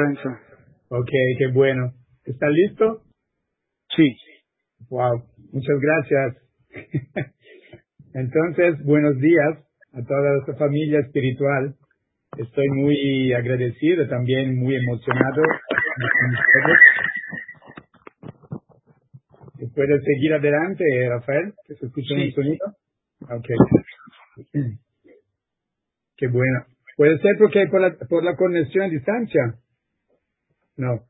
Lorenzo. Ok, qué bueno. ¿Está listo? Sí. Wow, muchas gracias. Entonces, buenos días a toda esta familia espiritual. Estoy muy agradecido, también muy emocionado con ustedes. ¿Puedes seguir adelante, Rafael? ¿Que se escucha un sonido? Ok. Qué bueno. ¿Puede ser porque por la conexión a distancia? No.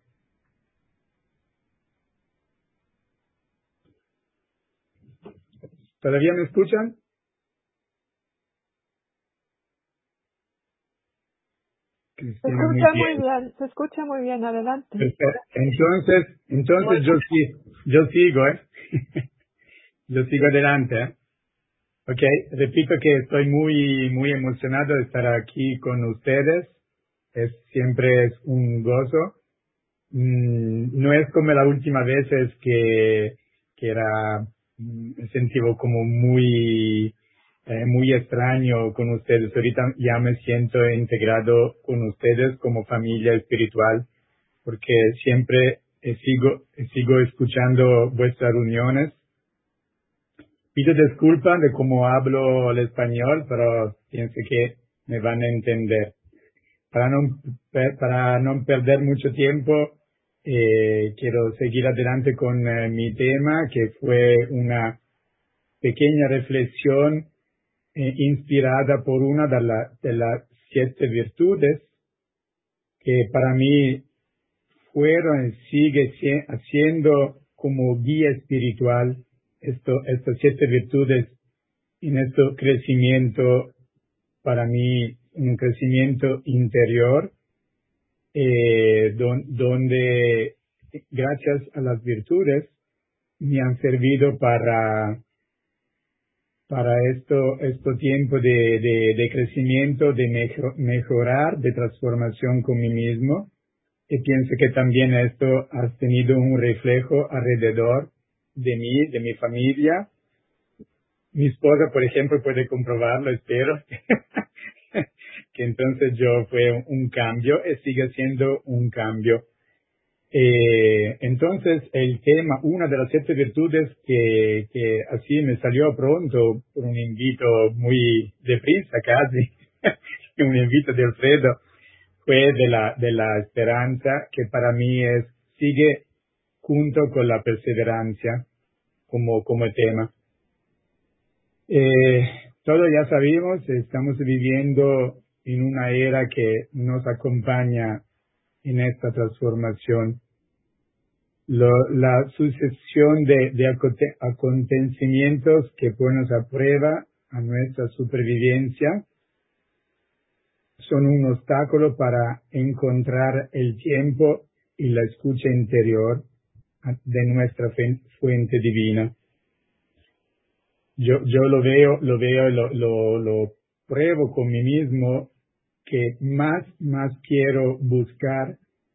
¿Todavía me escuchan? Cristina, se escucha muy bien, adelante. Entonces yo sigo, yo sigo adelante, Ok, repito que estoy muy emocionado de estar aquí con ustedes. Siempre es un gozo. No es como la última vez que era, me sentí como muy extraño con ustedes. Ahorita ya me siento integrado con ustedes como familia espiritual, porque siempre sigo escuchando vuestras reuniones. Pido disculpas de cómo hablo el español, pero pienso que me van a entender. Para no perder mucho tiempo, quiero seguir adelante con mi tema, que fue una pequeña reflexión inspirada por una de las 7 virtudes, que para mí fueron y sigue haciendo como guía espiritual estas 7 virtudes en este crecimiento, para mí un crecimiento interior, donde gracias a las virtudes me han servido para este tiempo de crecimiento, de mejorar, de transformación con mí mismo. Y pienso que también esto ha tenido un reflejo alrededor de mí, de mi familia. Mi esposa, por ejemplo, puede comprobarlo, espero, que entonces fue un cambio y sigue siendo un cambio. Entonces, el tema, una de las 7 virtudes que así me salió pronto, por un invito muy deprisa casi, un invito de Alfredo, fue de la esperanza, que para mí sigue junto con la perseverancia como tema. Todos ya sabemos, estamos viviendo en una era que nos acompaña en esta transformación. La sucesión de acontecimientos que ponen a prueba a nuestra supervivencia son un obstáculo para encontrar el tiempo y la escucha interior de nuestra fuente divina. Yo lo veo y lo pruebo con mí mismo, que más quiero buscar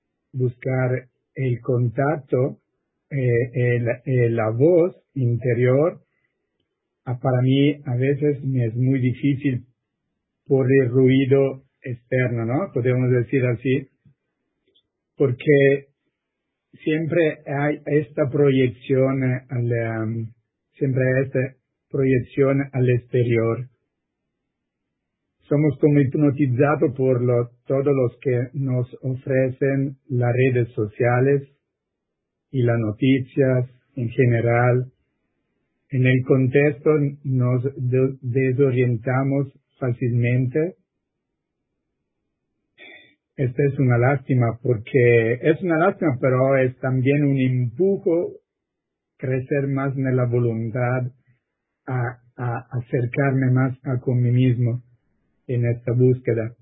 el contacto, la voz interior. Para mí a veces me es muy difícil por el ruido externo, ¿no? Podemos decir así, porque siempre hay esta proyección al exterior. Somos como hipnotizados por todos los que nos ofrecen las redes sociales y las noticias en general. En el contexto nos desorientamos fácilmente. Esta es una lástima, pero es también un empujo crecer más en la voluntad a acercarme más con mí mismo en esta búsqueda.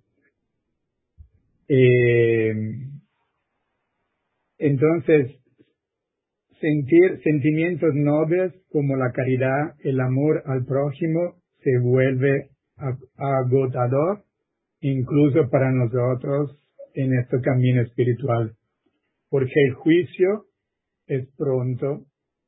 Entonces, sentimientos nobles como la caridad, el amor al prójimo, se vuelve agotador, incluso para nosotros en este camino espiritual, porque el juicio pronto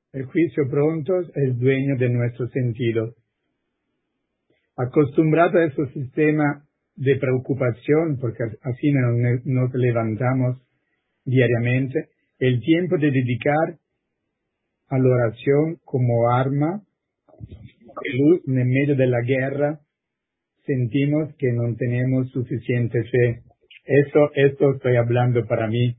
es dueño de nuestro sentido. Acostumbrado a este sistema de preocupación, porque así nos levantamos diariamente, el tiempo de dedicar a la oración como arma de luz en medio de la guerra, sentimos que no tenemos suficiente fe. Esto estoy hablando para mí.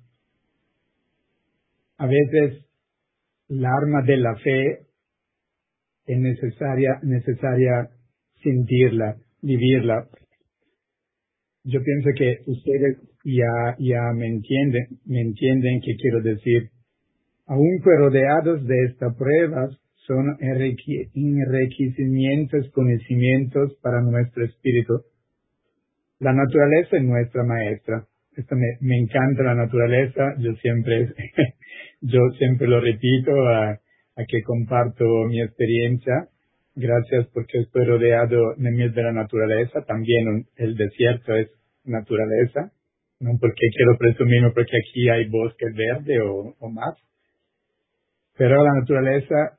A veces la arma de la fe es necesaria sentirla, vivirla. Yo pienso que ustedes ya me entienden qué quiero decir. Aunque rodeados de estas pruebas, son enriquecimientos, conocimientos para nuestro espíritu. La naturaleza es nuestra maestra. Me encanta la naturaleza. Yo siempre lo repito a que comparto mi experiencia. Gracias porque estoy rodeado en medio de la naturaleza. También el desierto es naturaleza. No porque quiero presumir, no porque aquí hay bosque verde o más. Pero la naturaleza,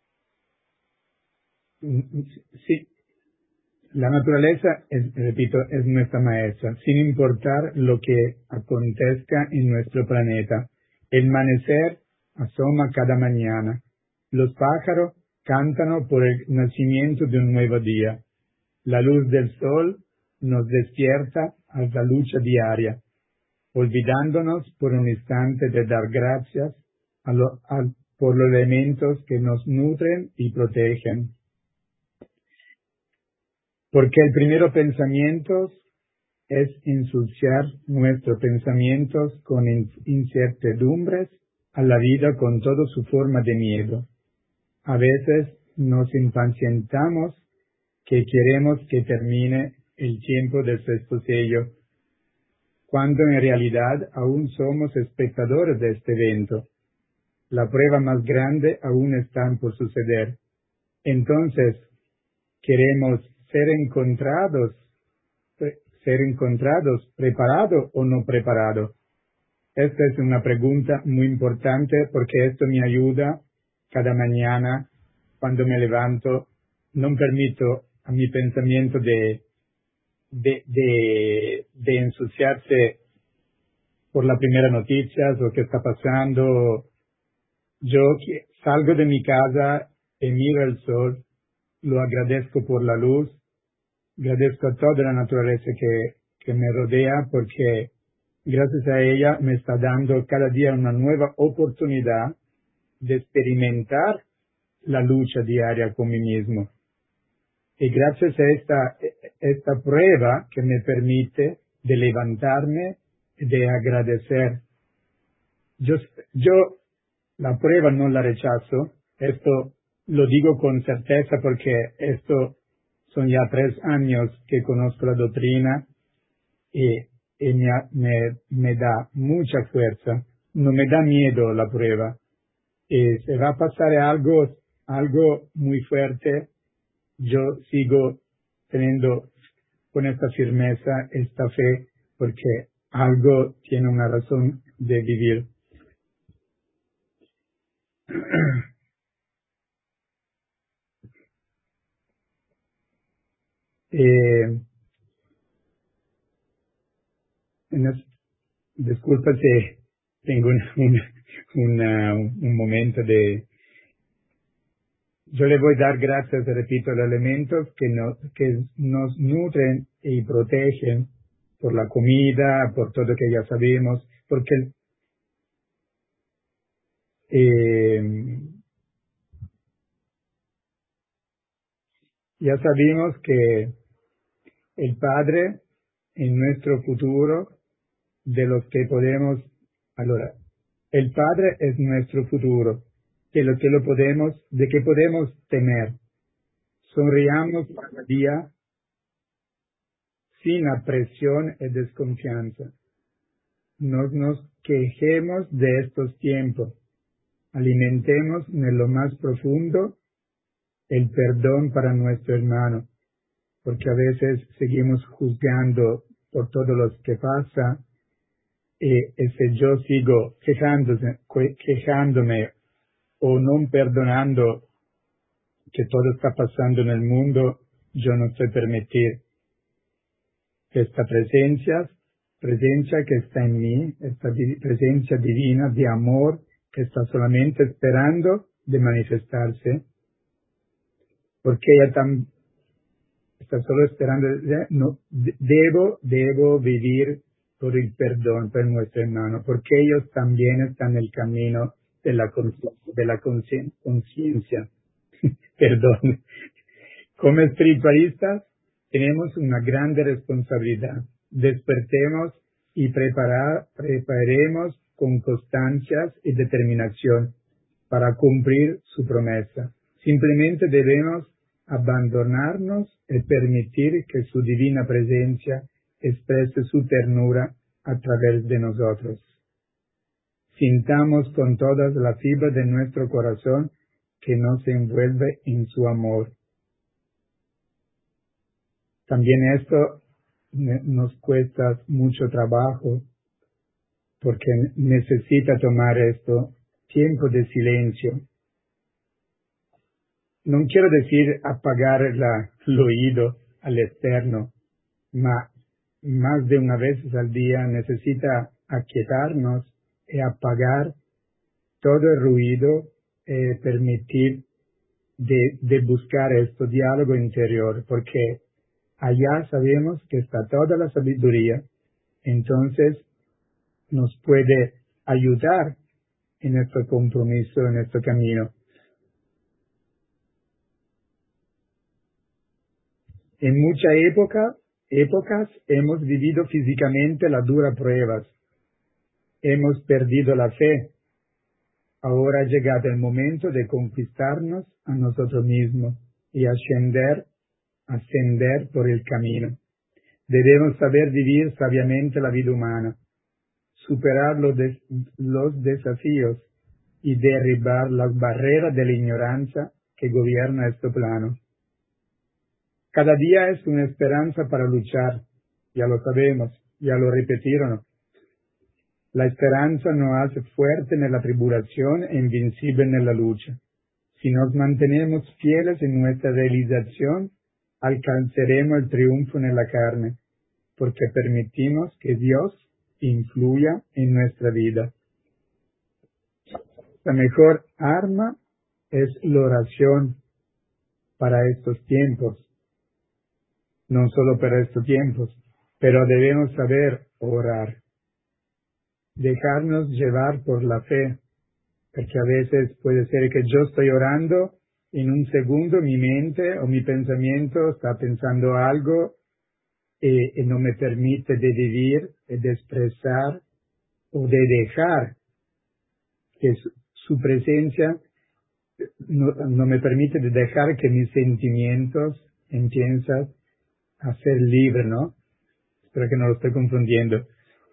sí, la naturaleza, repito, es nuestra maestra, sin importar lo que acontezca en nuestro planeta. El amanecer asoma cada mañana. Los pájaros cantan por el nacimiento de un nuevo día. La luz del sol nos despierta a la lucha diaria, olvidándonos por un instante de dar gracias por los elementos que nos nutren y protegen. Porque el primer pensamiento es ensuciar nuestros pensamientos con incertidumbres a la vida con toda su forma de miedo. A veces nos impacientamos que queremos que termine el tiempo del sexto sello, cuando en realidad aún somos espectadores de este evento. La prueba más grande aún está por suceder. Entonces, queremos ser encontrados, preparados o no preparados. Esta es una pregunta muy importante porque esto me ayuda cada mañana cuando me levanto. No permito a mi pensamiento de ensuciarse por la primera noticia o qué está pasando. Yo salgo de mi casa y miro el sol, lo agradezco por la luz, agradezco a toda la naturaleza que me rodea porque gracias a ella me está dando cada día una nueva oportunidad de experimentar la lucha diaria con mí mismo. Y gracias a esta prueba que me permite de levantarme y de agradecer. Yo la prueba no la rechazo. Esto lo digo con certeza porque esto son ya 3 años que conozco la doctrina y me da mucha fuerza. No me da miedo la prueba. Y si va a pasar algo muy fuerte, yo sigo teniendo con esta firmeza, esta fe, porque algo tiene una razón de vivir. Disculpa si tengo un momento de... Yo le voy a dar gracias, repito, a los elementos que nos nutren y protegen por la comida, por todo que ya sabemos, porque ya sabemos que el Padre en nuestro futuro, de los que podemos, el Padre es nuestro futuro, de que podemos temer. Sonriamos cada día sin apresión y desconfianza. No nos quejemos de estos tiempos. Alimentemos en lo más profundo el perdón para nuestro hermano, porque a veces seguimos juzgando por todo lo que pasa y si yo sigo quejándome o no perdonando que todo está pasando en el mundo, yo no sé permitir que esta presencia presencia que está en mí, esta presencia divina de amor que está solamente esperando de manifestarse, porque ella está solo esperando, no, debo vivir por el perdón por nuestro hermano, porque ellos también están en el camino de la conciencia. Perdón. Como espiritualistas tenemos una grande responsabilidad. Despertemos y preparemos con constancias y determinación para cumplir su promesa. Simplemente debemos abandonarnos y permitir que su divina presencia exprese su ternura a través de nosotros. Sintamos con todas las fibras de nuestro corazón que nos envuelve en su amor. También esto nos cuesta mucho trabajo porque necesita tomar esto tiempo de silencio. No quiero decir apagar el oído al externo, más de una vez al día necesita aquietarnos y apagar todo el ruido y permitir de buscar este diálogo interior, porque allá sabemos que está toda la sabiduría, entonces nos puede ayudar en nuestro compromiso, en nuestro camino. En muchas épocas hemos vivido físicamente las duras pruebas. Hemos perdido la fe. Ahora ha llegado el momento de conquistarnos a nosotros mismos y ascender por el camino. Debemos saber vivir sabiamente la vida humana, superar los desafíos y derribar las barreras de la ignorancia que gobierna este plano. Cada día es una esperanza para luchar, ya lo sabemos, ya lo repitieron. La esperanza nos hace fuerte en la tribulación e invencible en la lucha. Si nos mantenemos fieles en nuestra realización, alcanzaremos el triunfo en la carne, porque permitimos que Dios influya en nuestra vida. La mejor arma es la oración para estos tiempos. No solo para estos tiempos, pero debemos saber orar. Dejarnos llevar por la fe, porque a veces puede ser que yo estoy orando, en un segundo mi mente o mi pensamiento está pensando algo y no me permite de vivir, de expresar o de dejar que su presencia no me permite de dejar que mis sentimientos empiecen a ser libres, ¿no? Espero que no lo estoy confundiendo.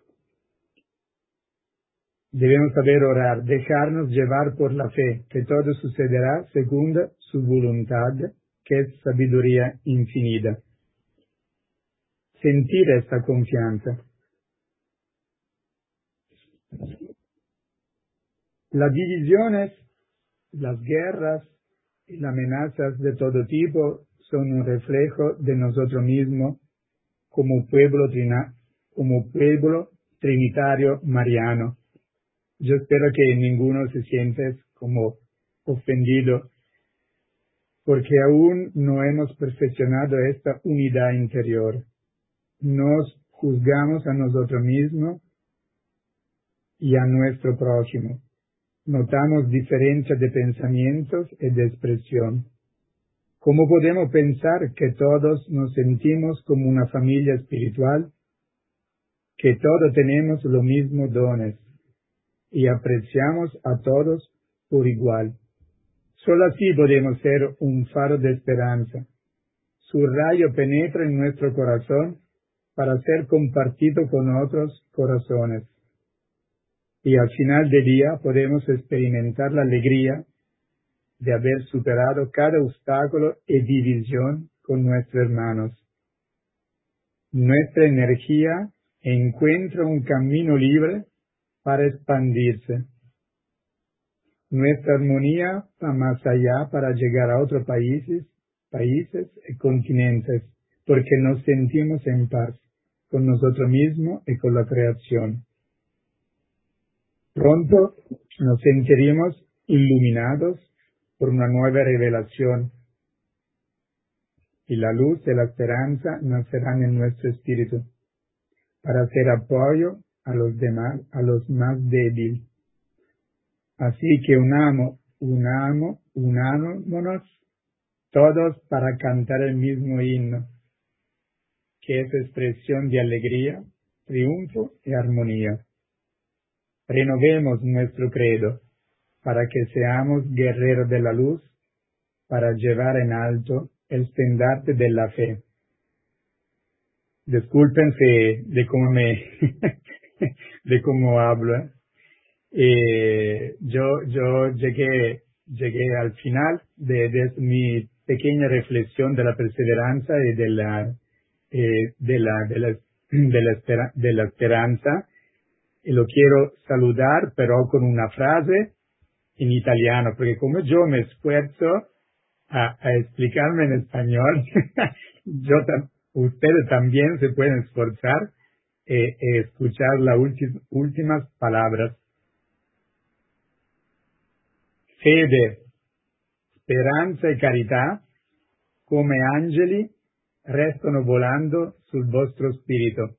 Debemos saber orar, dejarnos llevar por la fe, que todo sucederá según su voluntad, que es sabiduría infinita. Sentir esta confianza. Las divisiones, las guerras y las amenazas de todo tipo son un reflejo de nosotros mismos como pueblo trinitario mariano. Yo espero que ninguno se siente como ofendido, porque aún no hemos perfeccionado esta unidad interior. Nos juzgamos a nosotros mismos y a nuestro prójimo. Notamos diferencias de pensamientos y de expresión. ¿Cómo podemos pensar que todos nos sentimos como una familia espiritual? Que todos tenemos los mismos dones y apreciamos a todos por igual. Solo así podemos ser un faro de esperanza. Su rayo penetra en nuestro corazón para ser compartido con otros corazones. Y al final del día podemos experimentar la alegría de haber superado cada obstáculo y división con nuestros hermanos. Nuestra energía encuentra un camino libre para expandirse. Nuestra armonía va más allá para llegar a otros países y continentes, porque nos sentimos en paz. con nosotros mismos y con la creación. Pronto nos sentiremos iluminados por una nueva revelación y la luz de la esperanza nacerán en nuestro espíritu para hacer apoyo a los demás, a los más débiles. Así que unámonos todos para cantar el mismo himno, que es expresión de alegría, triunfo y armonía. Renovemos nuestro credo para que seamos guerreros de la luz, para llevar en alto el estandarte de la fe. Discúlpense de cómo de cómo hablo. Yo llegué al final de mi pequeña reflexión de la perseverancia y de la esperanza. Y lo quiero saludar, pero con una frase en italiano, porque como yo me esfuerzo a explicarme en español, ustedes también se pueden esforzar escuchar las últimas palabras. Fede, speranza e carità, come angeli, restano volando sul vostro spirito.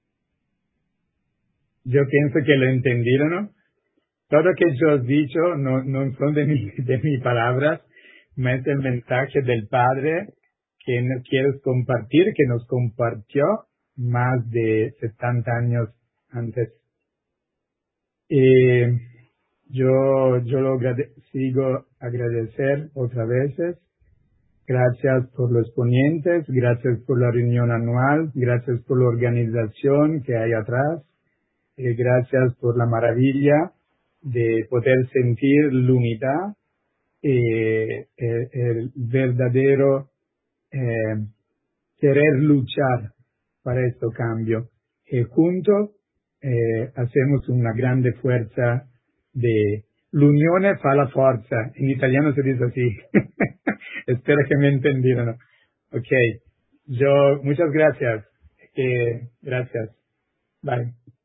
Yo pienso que lo entendieron, ¿no? Todo lo que yo he dicho no son de mis palabras, mas es el mensaje del Padre que nos quiere compartir, que nos compartió más de 70 años antes. Yo sigo agradecer otra vez. Gracias por los ponentes, gracias por la reunión anual, gracias por la organización que hay atrás, gracias por la maravilla de poder sentir la unidad, el verdadero querer luchar para este cambio. Juntos hacemos una grande fuerza de l'unione fa la forza. En italiano se dice así. Espero que me entendieron. Ok. Muchas gracias. Gracias. Bye.